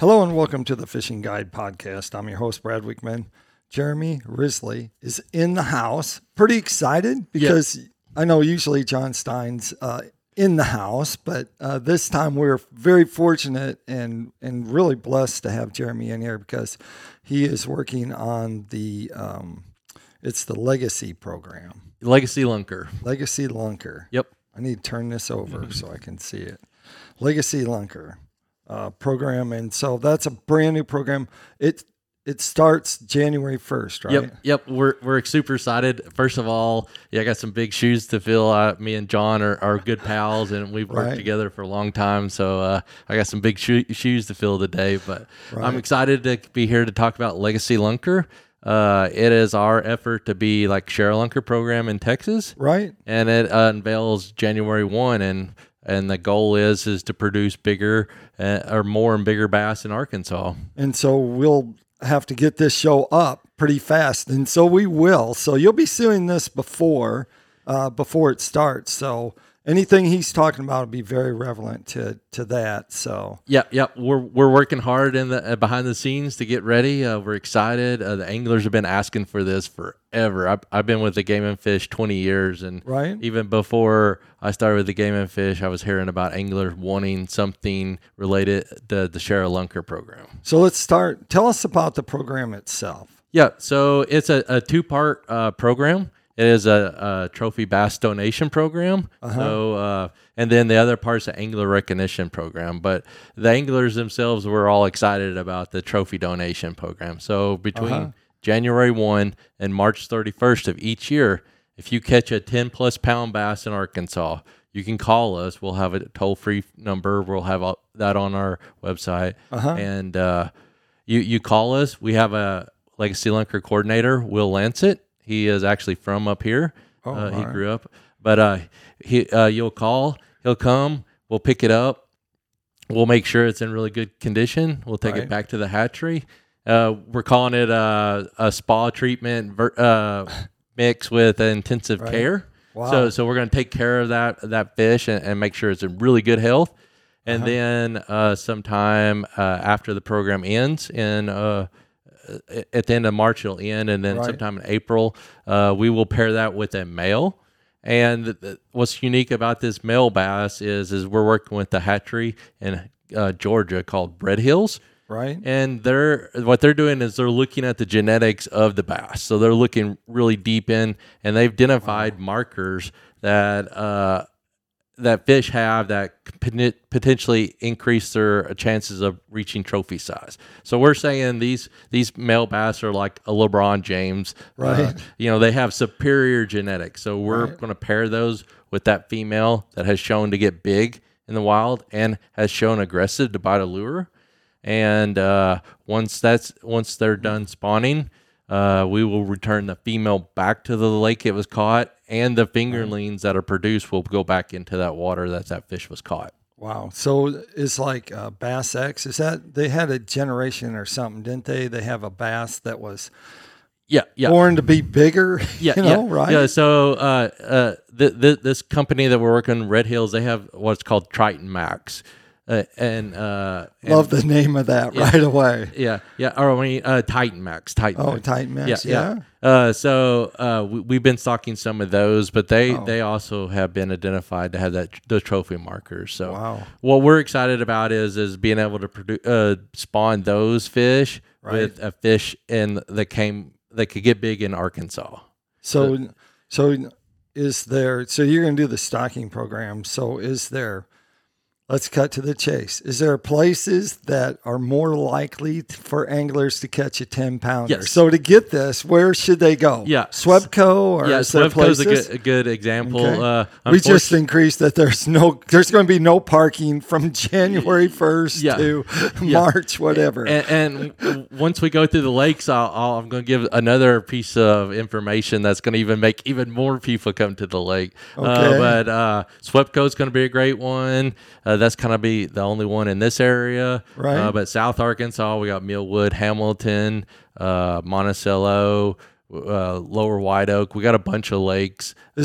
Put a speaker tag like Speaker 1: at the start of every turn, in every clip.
Speaker 1: Hello and welcome to the Fishing Guide Podcast. I'm your host, Brad Wickman. Jeremy Risley is in the house. Pretty excited because I know usually John Stein's in the house, but this time we're very fortunate and really blessed to have Jeremy in here because he is working on the it's the Legacy program.
Speaker 2: Legacy Lunker.
Speaker 1: Legacy Lunker.
Speaker 2: Yep.
Speaker 1: I need to turn this over so I can see it. Legacy Lunker program, and so that's a brand new program. It starts January 1st, right?
Speaker 2: Yep. We're super excited. First of all, I got some big shoes to fill. Me and John are good pals, and we've worked together for a long time. So I got some big shoes to fill today. But I'm excited to be here to talk about Legacy Lunker. It is our effort to be like Share a Lunker program in Texas,
Speaker 1: right?
Speaker 2: And it unveils January 1, and the goal is to produce bigger or more and bigger bass in Arkansas. And
Speaker 1: so we'll have to get this show up pretty fast, and so we will. So you'll be seeing this before it starts. So anything he's talking about will be very relevant to that. So
Speaker 2: we're working hard in the behind the scenes to get ready. We're excited. The anglers have been asking for this forever. I've been with the Game and Fish 20 years, and even before I started with the Game and Fish, I was hearing about anglers wanting something related to the Share a Lunker program.
Speaker 1: So let's start. Tell us about the program itself.
Speaker 2: Yeah, so it's a two-part program. It is a trophy bass donation program. So, and then the other part's an angler recognition program. But the anglers themselves were all excited about the trophy donation program. So between January 1 and March 31st of each year, if you catch a 10-plus pound bass in Arkansas, you can call us. We'll have a toll-free number. We'll have that on our website. And you call us. We have a Legacy Lunker coordinator, Will Lancet. He is actually from up here. He grew up. But you'll call. He'll come. We'll pick it up. We'll make sure it's in really good condition. We'll take it back to the hatchery. We're calling it a spa treatment mix with intensive care.
Speaker 1: Wow.
Speaker 2: So we're going to take care of that fish and make sure it's in really good health. And then sometime after the program ends at the end of March, it'll end, and then sometime in April, we will pair that with a male. And what's unique about this male bass is we're working with the hatchery in Georgia called Bread Hills.
Speaker 1: Right.
Speaker 2: And what they're doing is they're looking at the genetics of the bass. So they're looking really deep in, and they've identified markers that fish have that potentially increase their chances of reaching trophy size. So we're saying these male bass are like a LeBron James.
Speaker 1: Right.
Speaker 2: They have superior genetics. So we're going to pair those with that female that has shown to get big in the wild and has shown aggressive to bite a lure. And once they're done spawning, we will return the female back to the lake it was caught, and the fingerlings that are produced will go back into that water that fish was caught.
Speaker 1: Wow. So it's like Bass X. Is that they had a generation or something, didn't they? They have a bass that was born to be bigger. Right?
Speaker 2: Yeah. So this company that we're working, Red Hills, they have what's called Triton Max.
Speaker 1: Love the name of that right away.
Speaker 2: Yeah. Or Titan Max.
Speaker 1: Titan Max. Yeah.
Speaker 2: So we've been stocking some of those, but they also have been identified to have those trophy markers. So what we're excited about is being able to spawn those fish with a fish that could get big in Arkansas.
Speaker 1: So is there? So you're going to do the stocking program. So is there? Let's cut to the chase. Is there places that are more likely for anglers to catch a 10-pounder?
Speaker 2: Yes.
Speaker 1: So to get this, where should they go?
Speaker 2: Yeah.
Speaker 1: Swebco or is there
Speaker 2: Swebco's
Speaker 1: places?
Speaker 2: a good example.
Speaker 1: Okay. We just increased that there's going to be no parking from January 1st to March, whatever.
Speaker 2: And once we go through the lakes, I'm going to give another piece of information that's going to even make even more people come to the lake.
Speaker 1: Okay.
Speaker 2: But Swebco's going to be a great one. That's kind of be the only one in this area.
Speaker 1: Right.
Speaker 2: But South Arkansas, we got Millwood, Hamilton, Monticello, Lower White Oak. We got a bunch of lakes.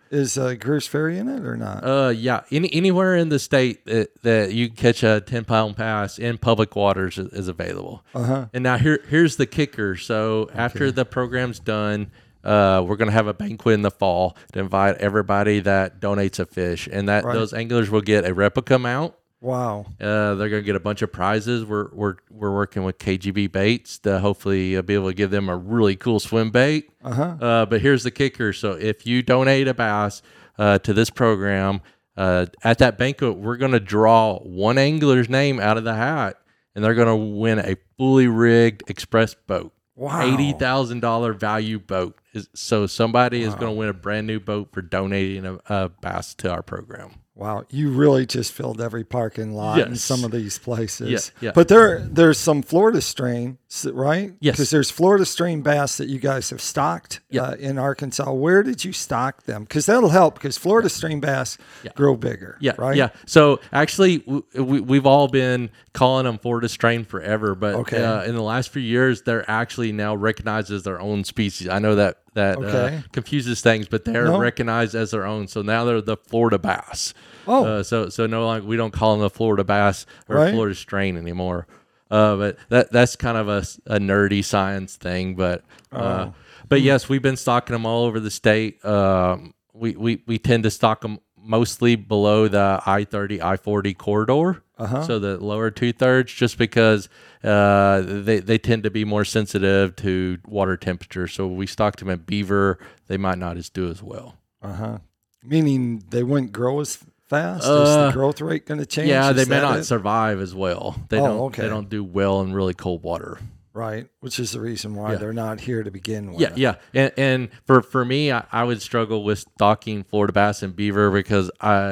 Speaker 1: Is Greers Ferry in it or not?
Speaker 2: Yeah. Anywhere in the state that you can catch a 10-pound bass in public waters is available. And now here's the kicker. So after the program's done, we're going to have a banquet in the fall to invite everybody that donates a fish, and that those anglers will get a replica mount.
Speaker 1: Wow.
Speaker 2: They're going to get a bunch of prizes. We're working with KGB Baits to hopefully be able to give them a really cool swim bait. But here's the kicker. So if you donate a bass to this program, at that banquet, we're going to draw one angler's name out of the hat, and they're going to win a fully rigged express boat.
Speaker 1: Wow.
Speaker 2: $80,000 value boat. So somebody is going to win a brand new boat for donating a bass to our program.
Speaker 1: Wow, you really just filled every parking lot in some of these places.
Speaker 2: Yeah.
Speaker 1: But there's some Florida strain, right?
Speaker 2: Yes.
Speaker 1: Because there's Florida strain bass that you guys have stocked in Arkansas. Where did you stock them? Because that'll help, because Florida strain bass grow bigger, right?
Speaker 2: Yeah. So actually, we've all been calling them Florida strain forever, but in the last few years, they're actually now recognized as their own species. I know that confuses things, but they're recognized as their own. So now they're the Florida bass. So no longer, we don't call them the Florida bass or Florida strain anymore. But that's kind of a nerdy science thing. But yes, we've been stocking them all over the state. We tend to stock them mostly below the I-30, I-40 corridor. So the lower 2/3, just because they tend to be more sensitive to water temperature. So we stocked them at Beaver. They might not do as well.
Speaker 1: Meaning they wouldn't grow as fast? Is the growth rate going to change?
Speaker 2: Yeah, they may not survive as well. They
Speaker 1: okay.
Speaker 2: don't do well in really cold water.
Speaker 1: Right, which is the reason why they're not here to begin with.
Speaker 2: Yeah. And for me, I would struggle with stocking Florida bass and beaver because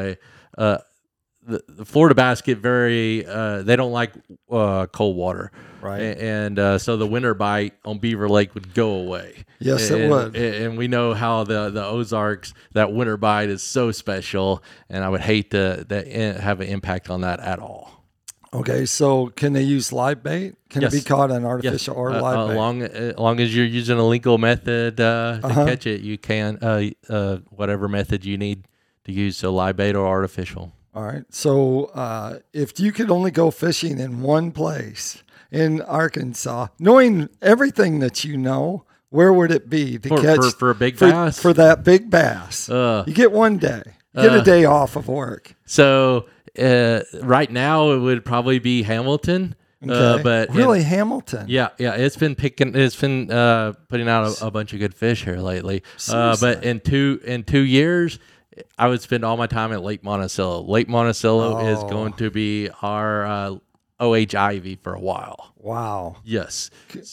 Speaker 2: the Florida bass get very they don't like cold water,
Speaker 1: right?
Speaker 2: And so the winter bite on Beaver Lake would go away.
Speaker 1: Yes, it would.
Speaker 2: And we know how the Ozarks, that winter bite is so special, and I would hate to have an impact on that at all.
Speaker 1: Okay, so can they use live bait? Can it be caught on artificial or live bait?
Speaker 2: As long as you're using a legal method to catch it, you can whatever method you need to use, so live bait or artificial.
Speaker 1: All right. So if you could only go fishing in one place in Arkansas, knowing everything that you know, where would it be to catch
Speaker 2: for a big bass?
Speaker 1: For that big bass. You get one day. Get a day off of work.
Speaker 2: So right now it would probably be Hamilton.
Speaker 1: Okay.
Speaker 2: But
Speaker 1: Hamilton.
Speaker 2: Yeah. It's been putting out a bunch of good fish here lately. But in 2 years, I would spend all my time at Lake Monticello. Lake Monticello is going to be our OHIV for a while.
Speaker 1: Wow.
Speaker 2: Yes.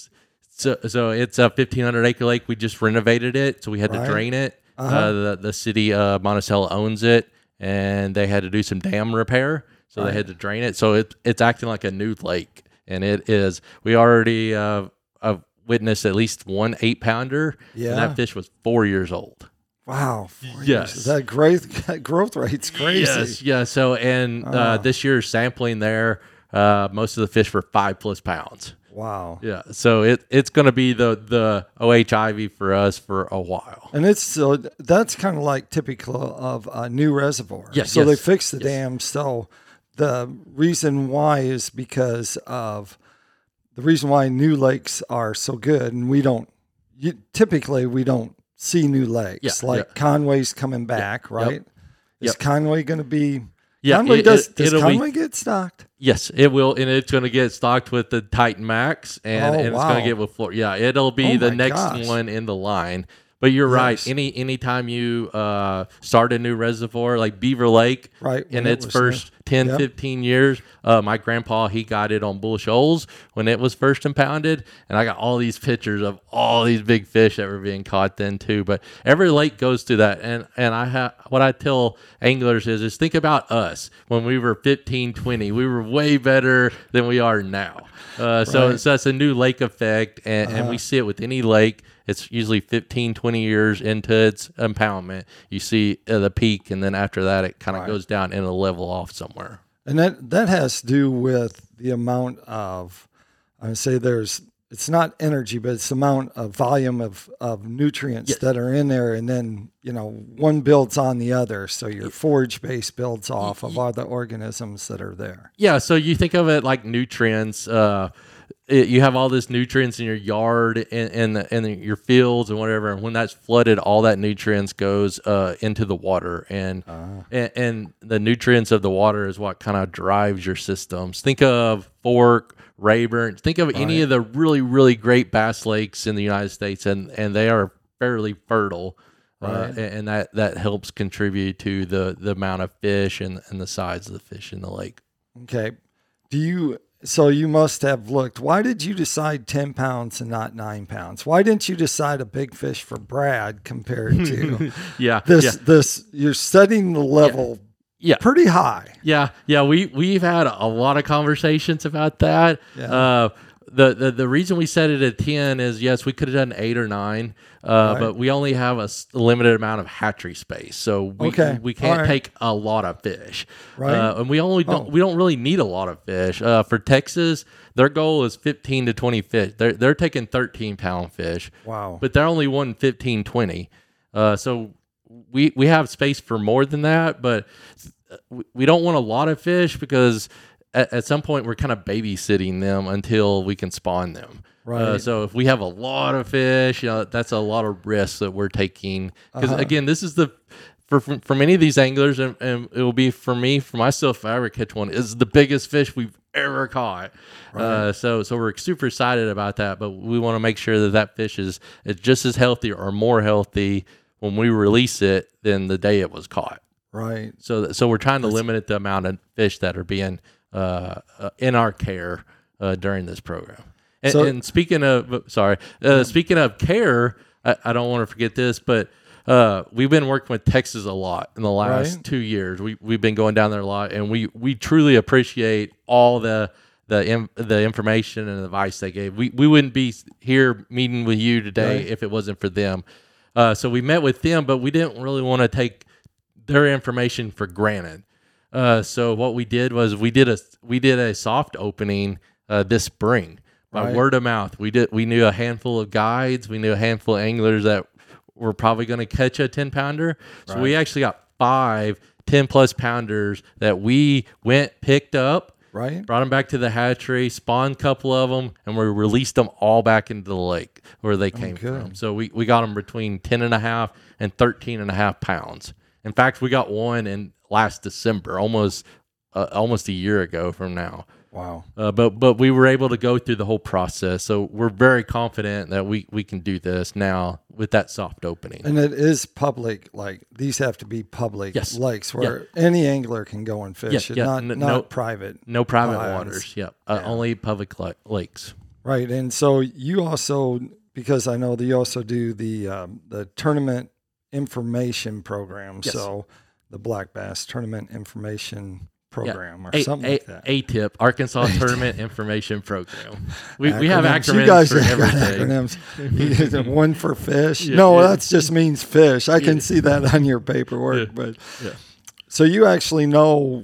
Speaker 2: So it's a 1,500 acre lake. We just renovated it, so we had to drain it. The city of Monticello owns it, and they had to do some dam repair, so they had to drain it. So it's acting like a new lake, and it is. We already witnessed at least one 8-pounder, and that fish was 4 years old.
Speaker 1: Wow.
Speaker 2: Yes.
Speaker 1: That growth rate's crazy.
Speaker 2: Yes. Yeah. So, this year's sampling there, most of the fish were 5+ pounds.
Speaker 1: Wow.
Speaker 2: Yeah. So it's going to be the OHIV for us for a while.
Speaker 1: And that's kind of like typical of a new reservoir.
Speaker 2: Yes.
Speaker 1: So they fixed the dam. So the reason why is because of the reason why new lakes are so good, and typically we don't see new lakes Conway's coming back, right? Is Conway going to be? Conway does Conway get stocked?
Speaker 2: Yes, it will, and it's going to get stocked with the Titan Max, and it's going to get with Florida. Yeah, it'll be the next one in the line. But you're right. Anytime you start a new reservoir like Beaver Lake, in its first 10, 15 years, my grandpa, he got it on Bull Shoals when it was first impounded, and I got all these pictures of all these big fish that were being caught then too. But every lake goes through that, and what I tell anglers is think about us when we were 15, 20. We were way better than we are now. So that's a new lake effect, and we see it with any lake. It's usually 15, 20 years into its impoundment. You see the peak, and then after that, it kind of goes down and it'll level off somewhere.
Speaker 1: And that has to do with the amount of, I would say it's not energy, but it's the amount of volume of nutrients that are in there. And then one builds on the other. So your forage base builds off of all the organisms that are there.
Speaker 2: Yeah. So you think of it like nutrients. You have all this nutrients in your yard and your fields and whatever. And when that's flooded, all that nutrients goes into the water, and the nutrients of the water is what kind of drives your systems. Think of Fork, Rayburn. Think of any of the really, really great bass lakes in the United States, and they are fairly fertile. And that helps contribute to the amount of fish and the size of the fish in the lake.
Speaker 1: Okay. So you must have looked. Why did you decide 10 pounds and not 9 pounds? Why didn't you decide a big fish for Brad compared to this? You're setting the level pretty high.
Speaker 2: Yeah. We've had a lot of conversations about that.
Speaker 1: Yeah.
Speaker 2: The reason we set it at 10 is, yes, we could have done 8 or 9, but we only have a limited amount of hatchery space, so we can't take a lot of fish.
Speaker 1: Right.
Speaker 2: And we don't really need a lot of fish. For Texas, their goal is 15 to 20 fish. They're taking 13-pound fish.
Speaker 1: Wow.
Speaker 2: But they're only wanting 15, 20. So we have space for more than that, but we don't want a lot of fish because at some point we're kind of babysitting them until we can spawn them.
Speaker 1: Right.
Speaker 2: So if we have a lot of fish, that's a lot of risks that we're taking. Because again, this is for many of these anglers, and it will be for myself, if I ever catch one, is the biggest fish we've ever caught. Right. So we're super excited about that, but we want to make sure that fish is just as healthy or more healthy when we release it than the day it was caught.
Speaker 1: Right.
Speaker 2: So we're trying to limit the amount of fish that are being in our care during this program. And speaking of care, I don't want to forget this, but we've been working with Texas a lot in the last 2 years. We've been going down there a lot, and we truly appreciate all the information and advice they gave. We wouldn't be here meeting with you today if it wasn't for them. So we met with them, but we didn't really want to take their information for granted. So what we did was we did a soft opening this spring by word of mouth. We knew a handful of guides. We knew a handful of anglers that were probably going to catch a 10-pounder. So we actually got 5 10-plus pounders that we picked up, brought them back to the hatchery, spawned a couple of them, and we released them all back into the lake where they came from. So we got them between 10.5 and 13.5 pounds. In fact, we got one in last December, almost a year ago from now.
Speaker 1: Wow.
Speaker 2: But we were able to go through the whole process. So we're very confident that we can do this now with that soft opening.
Speaker 1: And it is public, like these have to be public lakes where any angler can go and fish. Not private.
Speaker 2: No private waters. Only public lakes.
Speaker 1: Right. And so you also, because I know that you also do the tournament information program. Yes. So the Black Bass Tournament Information Program or something like that.
Speaker 2: ATIP, Arkansas Tournament Information Program. We have acronyms. You guys for everything.
Speaker 1: Acronyms. One for fish. That just means fish. I can see that on your paperwork. So you actually know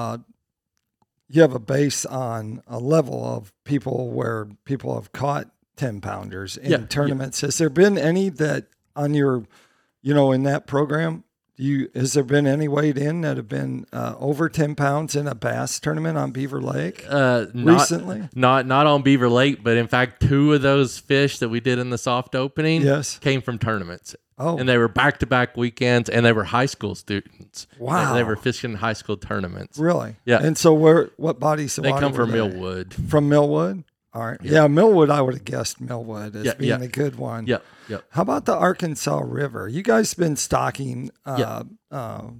Speaker 1: you have a base on a level of people where people have caught 10-pounders in tournaments. Has there been any that on your, in that program? Has there been any weighed in that have been over 10 pounds in a bass tournament on Beaver Lake recently?
Speaker 2: Not on Beaver Lake, but in fact, 2 of those fish that we did in the soft opening came from tournaments. Oh. And they were back-to-back weekends, and they were high school students.
Speaker 1: Wow.
Speaker 2: They were fishing high school tournaments.
Speaker 1: Really?
Speaker 2: Yeah.
Speaker 1: And so what bodies of water?
Speaker 2: They come from Millwood.
Speaker 1: From Millwood? All right. Yeah, Millwood, I would have guessed Millwood as being a good one.
Speaker 2: Yeah.
Speaker 1: How about the Arkansas River? You guys been stocking the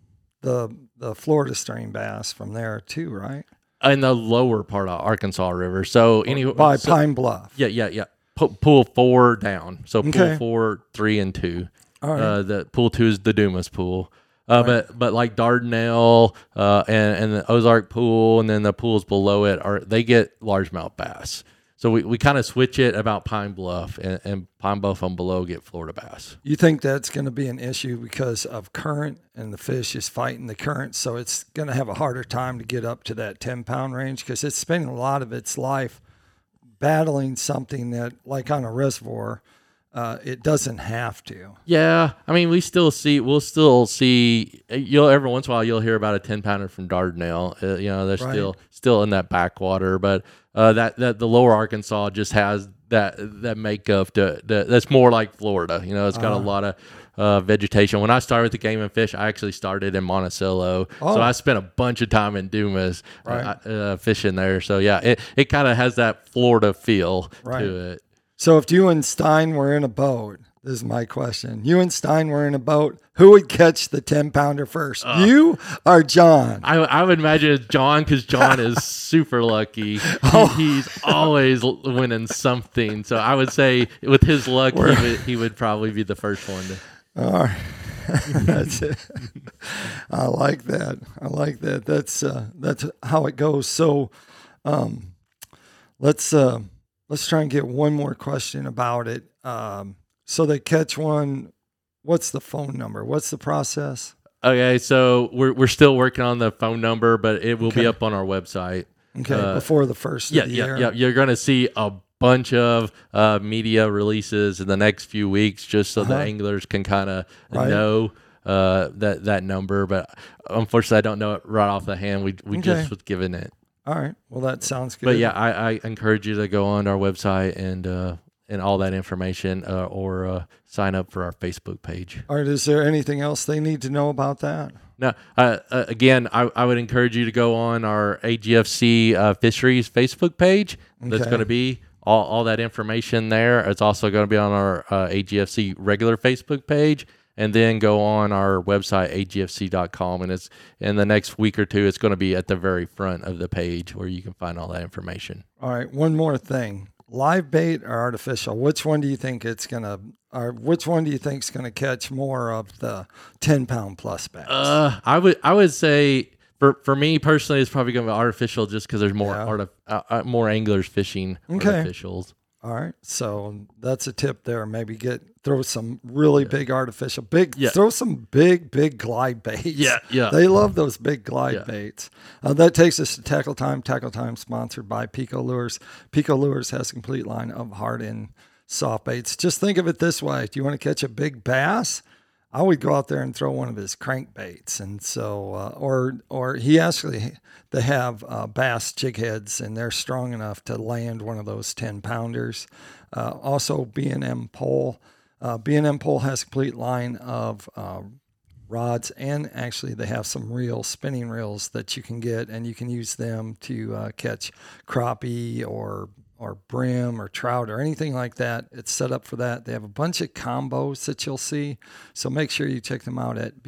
Speaker 1: Florida strain bass from there too, right?
Speaker 2: In the lower part of Arkansas River. So
Speaker 1: by Pine Bluff.
Speaker 2: Yeah. Pool 4 down. So pool 4, 3, and 2.
Speaker 1: All right.
Speaker 2: The pool 2 is the Dumas pool. But like Dardanelle and the Ozark pool, and then the pools below it they get largemouth bass. So we kind of switch it about Pine Bluff, and Pine Bluff and below get Florida bass.
Speaker 1: You think that's going to be an issue because of current, and the fish is fighting the current, so it's going to have a harder time to get up to that 10-pound range because it's spending a lot of its life battling something that, like on a reservoir, it doesn't have to.
Speaker 2: Yeah, I mean, we'll still see. You'll every once in a while you'll hear about a 10-pounder from Dardanelle. They're
Speaker 1: Right.
Speaker 2: still in that backwater, but that the lower Arkansas just has that makeup that's more like Florida. It's got a lot of vegetation. When I started with the Game and Fish, I actually started in Monticello, so I spent a bunch of time in Dumas fishing there. So yeah, it kind of has that Florida feel to it.
Speaker 1: So if you and Stein were in a boat, this is my question. You and Stein were in a boat, who would catch the 10-pounder first? You or John?
Speaker 2: I would imagine it's John, because John is super lucky. He's always winning something. So I would say with his luck, he would probably be the first one to.
Speaker 1: All right. That's it. I like that. That's how it goes. So let's try and get one more question about it. So they catch one. What's the phone number? What's the process?
Speaker 2: Okay, so we're still working on the phone number, but it will be up on our website.
Speaker 1: Okay, before the first of the year.
Speaker 2: Yeah. You're going to see a bunch of media releases in the next few weeks, just so the anglers can kind of know that number. But unfortunately, I don't know it right off the hand. We just was given it.
Speaker 1: All right. Well, that sounds good.
Speaker 2: But yeah, I encourage you to go on our website and all that information, or sign up for our Facebook page.
Speaker 1: All right. Is there anything else they need to know about that?
Speaker 2: No. Again, I would encourage you to go on our AGFC Fisheries Facebook page. That's going to be all that information there. It's also going to be on our AGFC regular Facebook page. And then go on our website, agfc.com. And it's in the next week or two, it's going to be at the very front of the page where you can find all that information.
Speaker 1: All right. One more thing. Live bait or artificial? Which one do you think is going to catch more of the 10-pound plus bass?
Speaker 2: I would say for me personally, it's probably going to be artificial, just because there's more more anglers fishing artificials.
Speaker 1: All right, so that's a tip there. Maybe throw some really big artificial, throw some big glide baits.
Speaker 2: Yeah.
Speaker 1: They love those big glide baits. That takes us to Tackle Time. Tackle Time sponsored by Pico Lures. Pico Lures has a complete line of hard and soft baits. Just think of it this way: do you want to catch a big bass? I would go out there and throw one of his crankbaits, and so or he actually they have bass jig heads, and they're strong enough to land one of those 10-pounders. Also, B&M Pole. B&M Pole has a complete line of rods, and actually they have some spinning reels that you can get, and you can use them to catch crappie or brim or trout or anything like that. It's set up for that. They have a bunch of combos that you'll see. So make sure you check them out at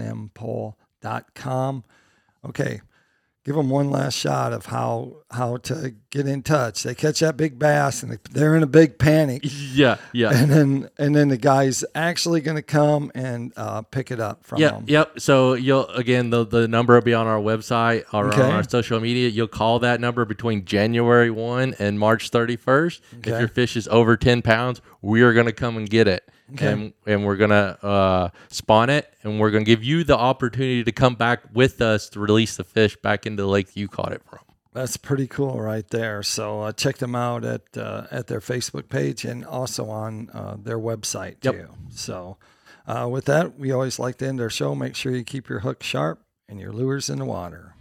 Speaker 1: bnmpole.com. Okay. Give them one last shot of how to get in touch. They catch that big bass and they're in a big panic.
Speaker 2: Yeah.
Speaker 1: And then the guy's actually going to come and pick it up from them.
Speaker 2: Yep. So the number will be on our website or on our social media. You'll call that number between January 1 and March 31st. Okay. If your fish is over 10 pounds, we are going to come and get it. Okay. And we're going to spawn it, and we're going to give you the opportunity to come back with us to release the fish back into the lake you caught it from.
Speaker 1: That's pretty cool right there. So check them out at their Facebook page and also on their website too. Yep. So with that, we always like to end our show. Make sure you keep your hook sharp and your lures in the water.